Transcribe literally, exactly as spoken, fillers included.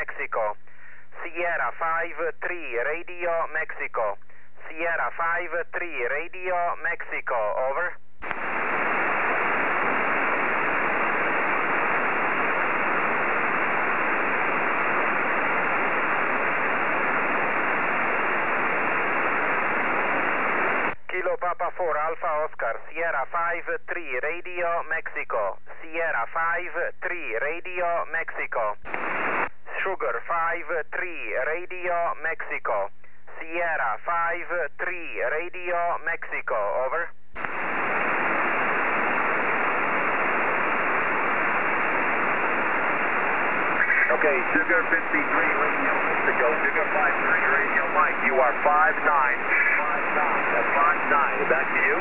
Mexico. Sierra five three Radio Mexico. Sierra five three Radio Mexico, over. Kilo Papa four Alpha Oscar, Sierra five three Radio Mexico. Sierra five three Radio Mexico. Sugar five three Radio Mexico. Sierra five three Radio Mexico, over. Okay, Sugar fifty-three Radio Mexico. Sugar five three Radio Mike, you are five nine. five nine. That's five nine. Back to you.